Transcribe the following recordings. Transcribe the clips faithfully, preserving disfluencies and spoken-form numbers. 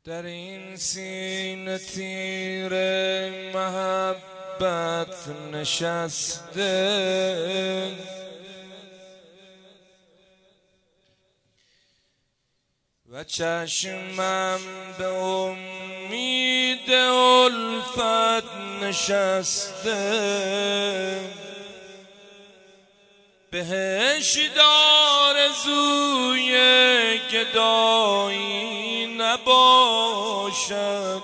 در این سینه تیر محبت نشسته، و چشمم به امید الفت نشسته. بهش دار زوی گدایی نباشد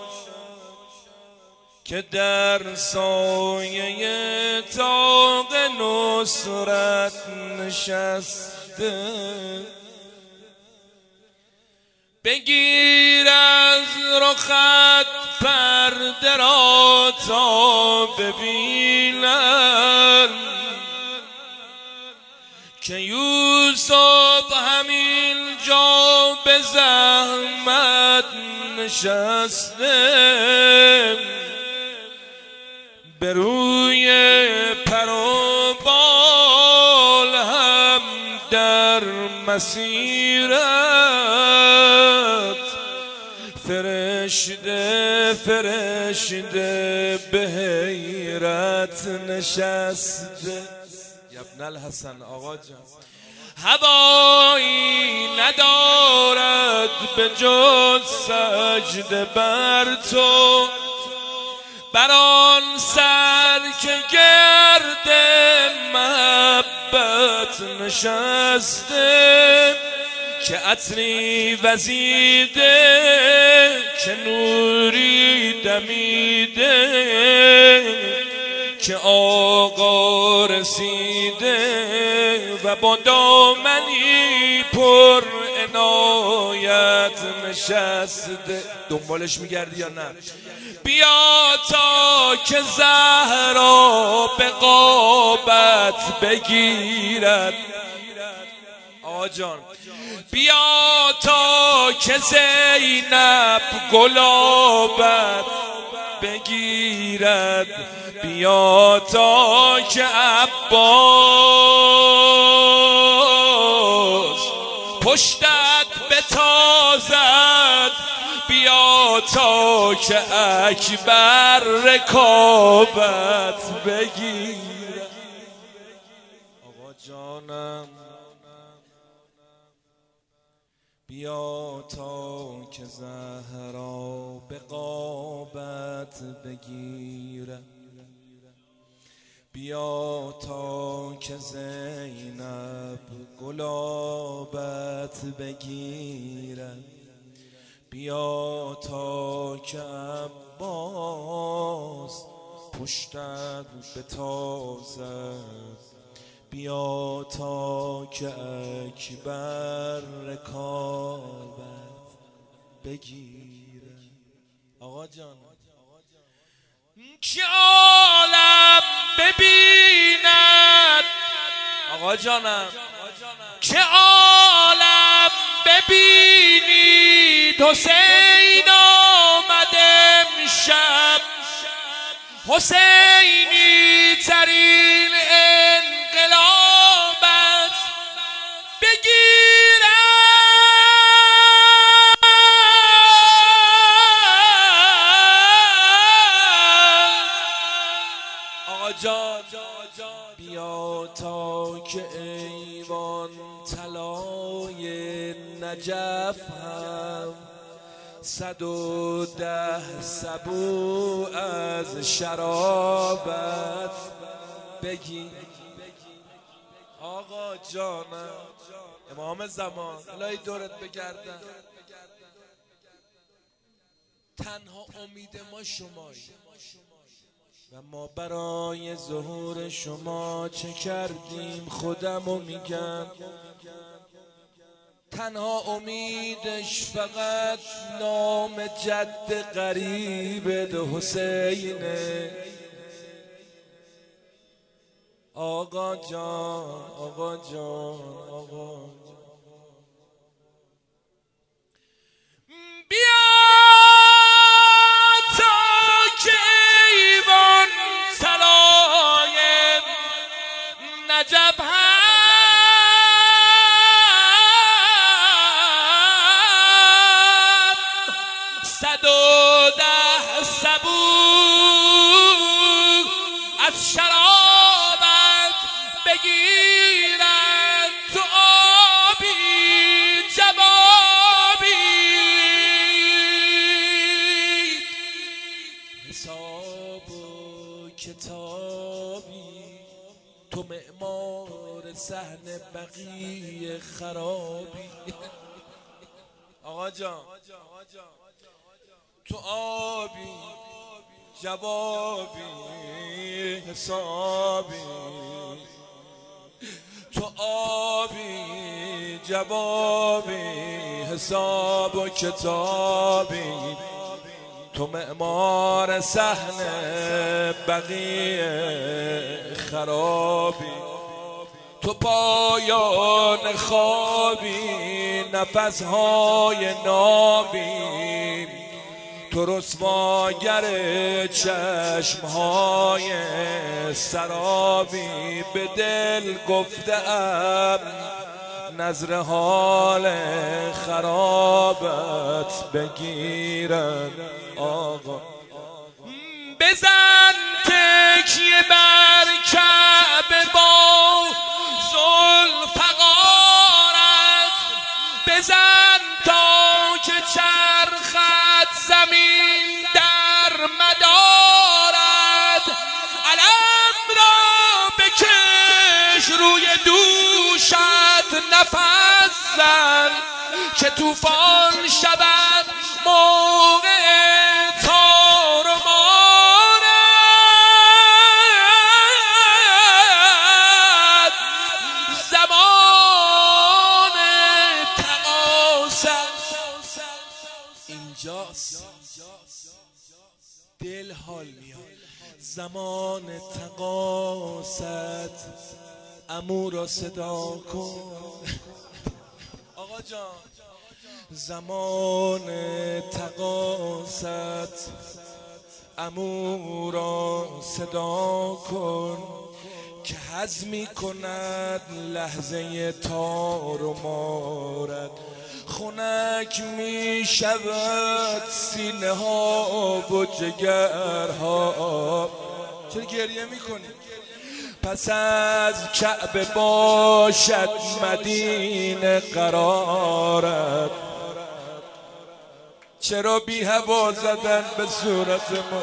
که در سایه طاق نصرت نشسته. بگیر از رخت پرده را تا ببینم که یوسف همین جا به زحمت نشسته. به روی پر و بال هم در مسیرت فرشته فرشته به حیرت نشسته. ابن الحسن آقا جان هوایی ندارد به جز سجده بر تو، بر آن سر که گرد محبت نشسته. که عطری وزیده که نوری دمیده، که آقا رسیده و با دامنی پر عنایت نشسته. دنبالش میگردی یا نه؟ بیا تا که زهرا به قابت بگیرد. آقا جان بیا تا که زینب گلابت بگیرد. بیا تا که عباس پشتت بتازد. بیا تا که اکبر رکابت بگیرد. آقا جانم بیا تا که زهرا به قابت بگیرد. بیا تا که زینب گلابت بگیرد. بیا تا که عباس پشتت بتازد. بیا تا که اکبر رکابت بگیره. آقا جان که عالم ببیند. آقا جانم که عالم ببینید حسین آمد امشب. حسینی ترین انقلابت بگیرد. آقا جان بیا تا که ایوان طلای نجف هم صد و ده سبو از شرابت بگی. آقا جانم امام زمان الهی دورت بگردن. تنها امید ما شمایی و ما برای ظهور شما چه کردیم خودمو میگم. تنها امیدش فقط نام جد قریبت حسینه. آقا جان آقا جان آقا جان بیا تا که ایوان طلای نجف از شرابت بگیرن تو آبی جوابی، حساب و کتابی، تو معمار صحن بقیه خرابی. آقا جان تو آبی جوابی حسابی، تو آبی جوابی حساب و کتابی، تو معمار صحن بقیه خرابی، تو پایان خوابی نفسهای نابی، تو رسواگر چشمهای سرابی. به دل گفتم نظر حال خرابت بگیرن آقا، بزن تکیه بر کعبه با ذوالفقارت، بزن تا که چرخت زمین در مدارت، علم را بکش روی دوشت نفس زن که طوفان شود موقع تار و مارت، زمان تقاصت اینجاست. دل حال میاد زمان تقاصت، عمو را صدا کن آقا جان. زمان تقاصت عمو را صدا کن که هضمی کند لحظه تار و مارت، خنک می شود سینه ها و جگرها. چرا گریه می کنی؟ پس از کعبه باشد مدینه قرارت، چرا بی هوا زدن به صورت ما؟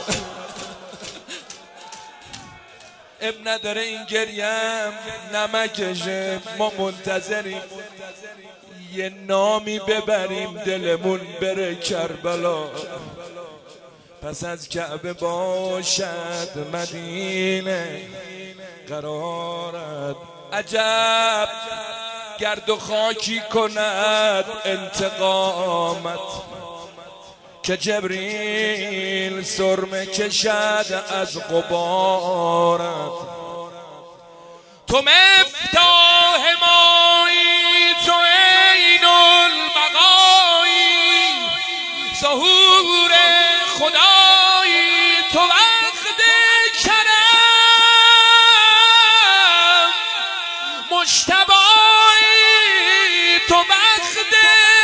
اب نداره این گریم نمکشه، ما منتظریم یه نامی ببریم دلمون بره کربلا. پس از کعبه باشد مدینه قرارت، عجب گرد و خاکی کند انتقامت، که جبریل سرمه کشد از غبارت. تو مفتاح مایی، تو عین البقایی، ظهور خدایی، تو وقت کرم، مجتبایی، تو وقت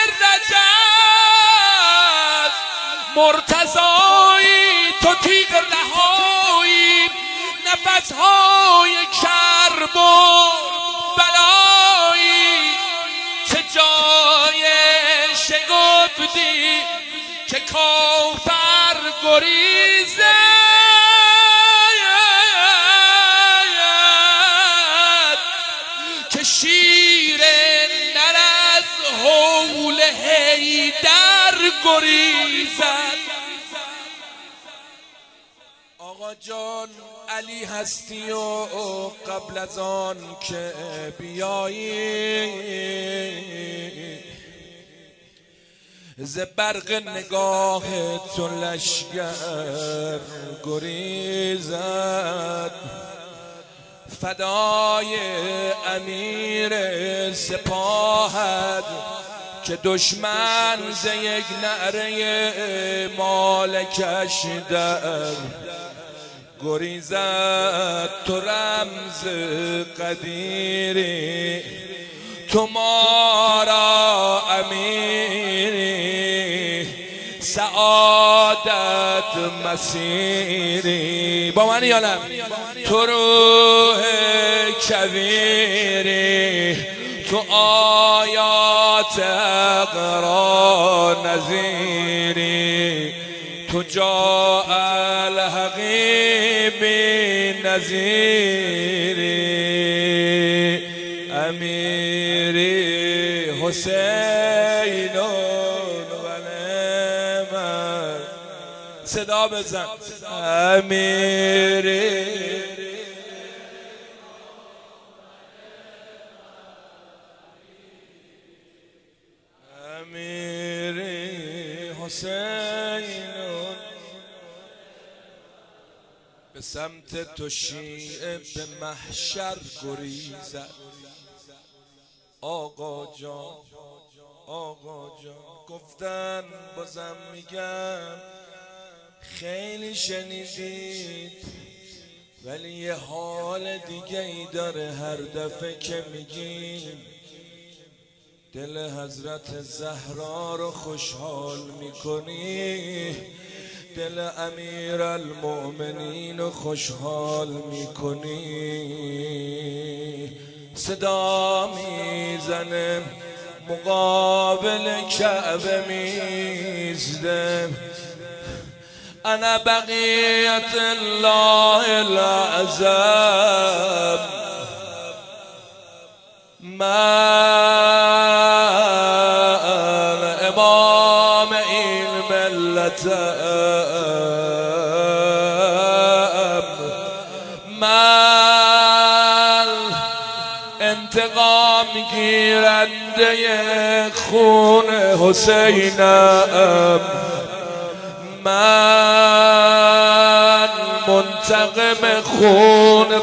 رجب، مرتضایی، تو تیغ رهایی، نفسهای کرب و بلایی. چه جای شگفتی که کافر گریزد، که شیر نر از هول حیدر گریزد. آقا جان علی هستی و قبل از آن که بیایی، ز برق نگاه تو لشگر گریزد، فدای امیر سپاهد که دشمن ز یک نعره مالکش در گریزد. تو رمز قدیری، تو ما را امیری، سعادت مسیری. با من یالم تو روح کویری، تو آیات اقرا نظیری، تو جا الحقی بی نظیری، امیری حسین و نعمت. صدا بزن امیری امیری حسین به سمت تو شیعه به محشر گریزد. آقا جان آقا جان گفتن بازم میگم خیلی شنیدید، ولی یه حال دیگه ای داره هر دفعه که میگیم. دل حضرت زهرا رو خوشحال میکنی، دل امیر المؤمنین رو خوشحال میکنی. صدا میزنه مقابل کعبه میزده، انا بقیت الله الاعظم، من امام این ملتم، من انتقام گیرنده خون حسینم، من منتقم خون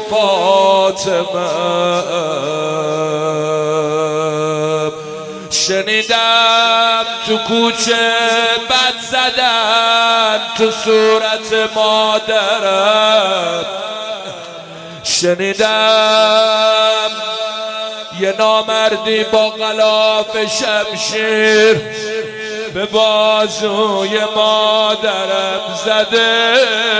فاطمه. شنیدم تو کوچه بد زدن تو صورت مادرم، شنیدم یه نامردی با غلاف شمشیر به بازوی مادرم زده.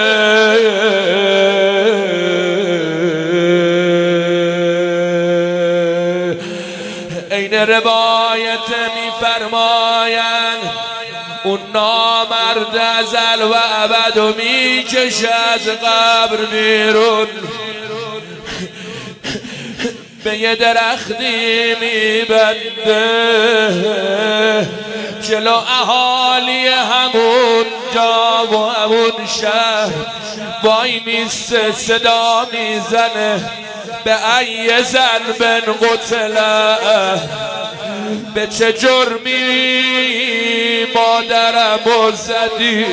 این روایت میفرمایند اون نامرد ازل و ابد و میکشه از قبر بیرون، به یه درختی میبنده جلو اهالی همون جا و همون شهر وای میسته، صدا میزنه به ای ذنب قتله، به چه جرمی مادرمو زدی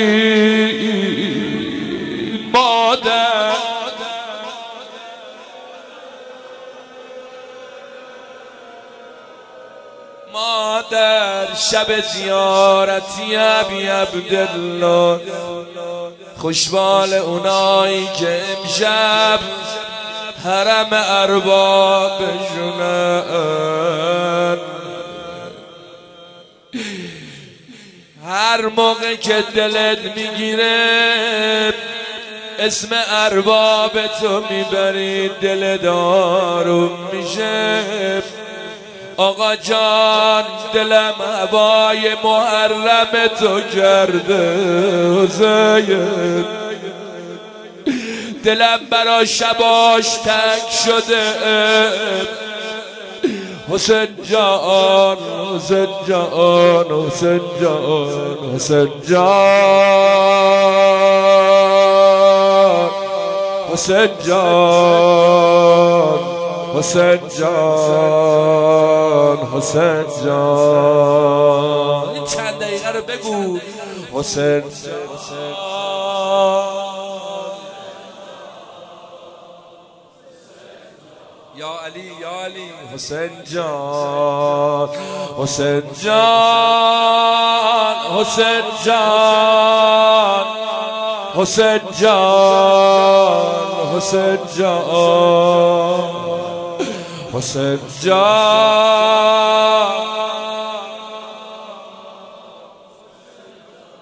مادر. مادر شب زیارتی ابی عبدالله، خوشبال اونایی که امشب حرم اربابشونن. هر موقع که دلت میگیره اسم ارباب تو میبری دل داروم میشه. آقا جان دلم هوای محرم تو کرده حسین، دلم برا شباش تنگ شده حسین جان حسین جان حسین جان حسین جان حسین جان حسین جان حسین جان. این چند دقیقه رو بگو حسین جان. یا علی یا علی حسین جان حسین جان حسین جان حسین جان حسین جان حسین جان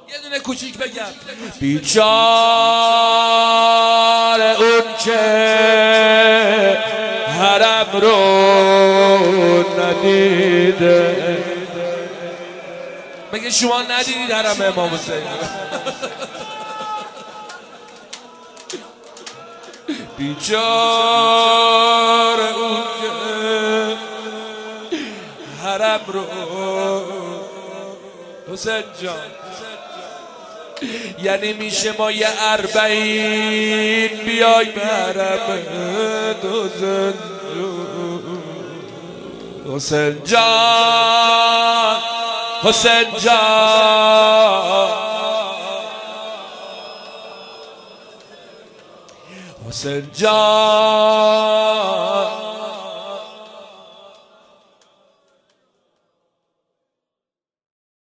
یه دونه کوچیک بگم بیچاره اون که حرم رو ندیده. مگه شما ندیدید حرم امام حسین؟ بیچاره اون که حرم رو حسین جان، یعنی میشه ما یه اربعین بیای به حرم حسین حسین جان حسین جان حسین جان